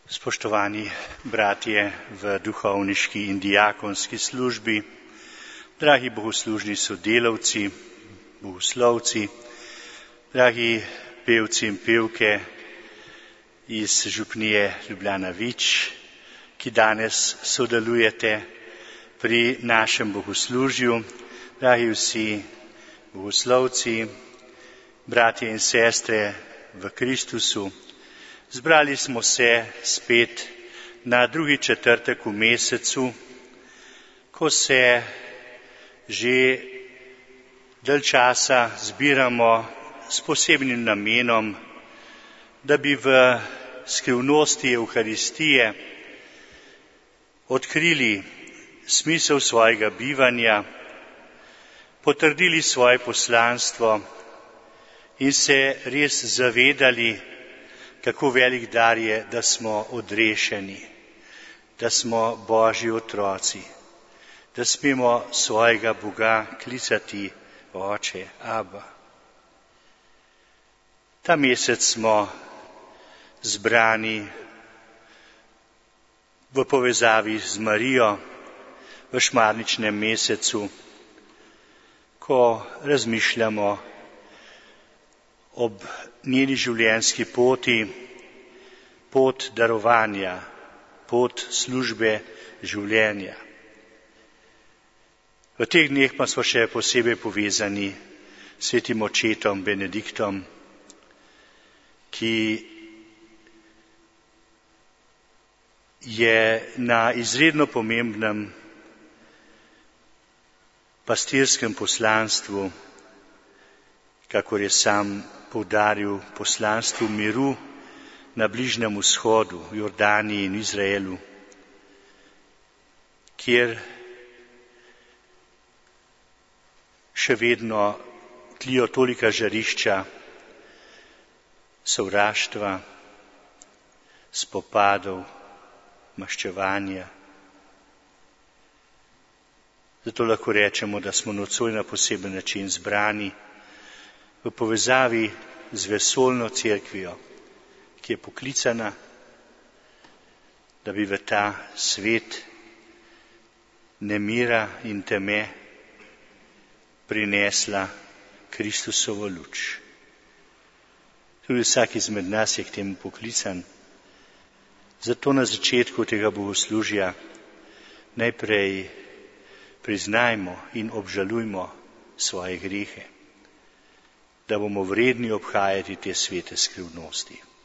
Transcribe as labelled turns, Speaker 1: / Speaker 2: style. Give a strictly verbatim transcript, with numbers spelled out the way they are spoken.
Speaker 1: Spoštovani bratje v duhovniški in diakonski službi, dragi bogoslužni sodelavci, bogoslovci, dragi pevci in pevke iz župnije Ljubljana Vič, ki danes sodelujete pri našem bogoslužju, dragi vsi bogoslovci, bratje in sestre v Kristusu. Zbrali smo se spet na drugi četrtek v mesecu, ko se že dalj časa zbiramo s posebnim namenom, da bi v skrivnosti Evharistije odkrili smisel svojega bivanja, potrdili svoje poslanstvo in se res zavedali, kako velik dar je, da smo odrešeni, da smo Božji otroci, da smemo svojega Boga klicati Oče, Aba. Ta mesec smo zbrani v povezavi z Marijo v šmarničnem mesecu, ko razmišljamo ob njeni življenjski poti, pot darovanja, pot službe življenja. V teh dneh pa smo še posebej povezani s svetim očetom Benediktom, ki je na izredno pomembnem pastirskem poslanstvu, kakor je sam poudaril, poslanstvu miru na Bližnjem vzhodu, v Jordaniji in Izraelu, kjer še vedno tlijo tolika žarišča sovraštva, spopadov, maščevanja. Zato lahko rečemo, da smo nocoj na poseben način zbrani v povezavi z vesoljno cerkvijo, ki je poklicana, da bi v ta svet nemira in teme prinesla Kristusovo luč. Tudi vsak izmed nas je k temu poklican. Zato na začetku tega bogoslužja najprej priznajmo in obžalujmo svoje grehe, da bomo vredni obhajati te svete skrivnosti.